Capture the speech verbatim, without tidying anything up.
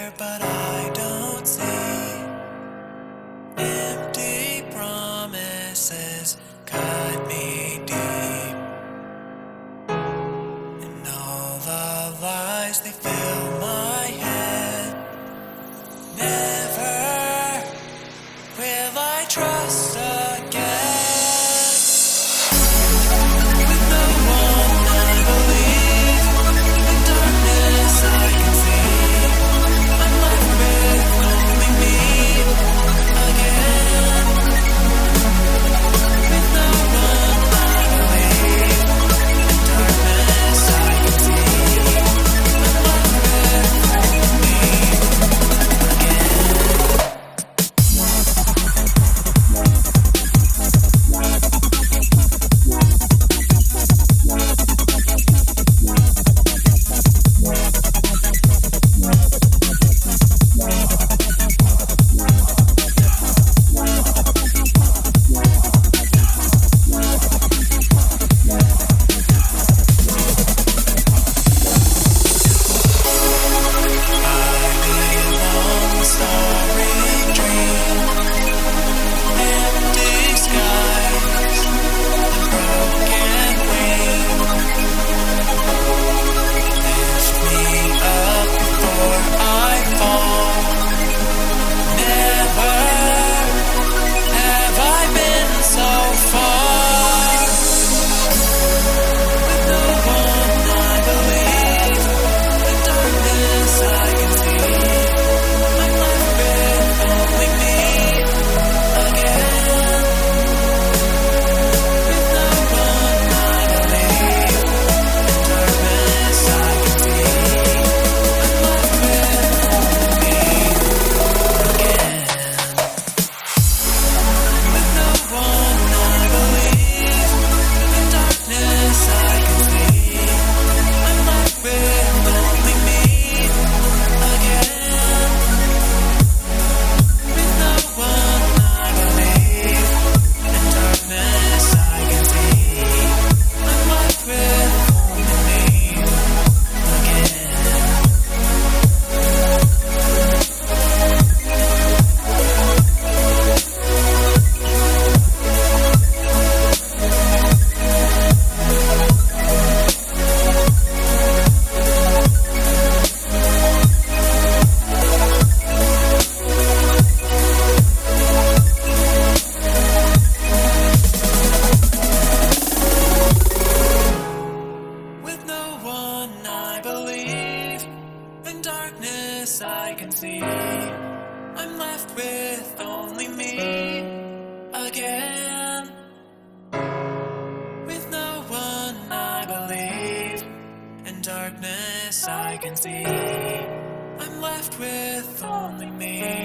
there, but I don't see. Empty promises cut me deep, and all the lies they fill my head. Never will I trust again. With no one I believe, in darkness I can see. I'm left with only me again. With no one I believe, in darkness I can see. I'm left with only me again. I can see. I'm left with only me again. With no one I believe, in darkness I can see. I'm left with only me.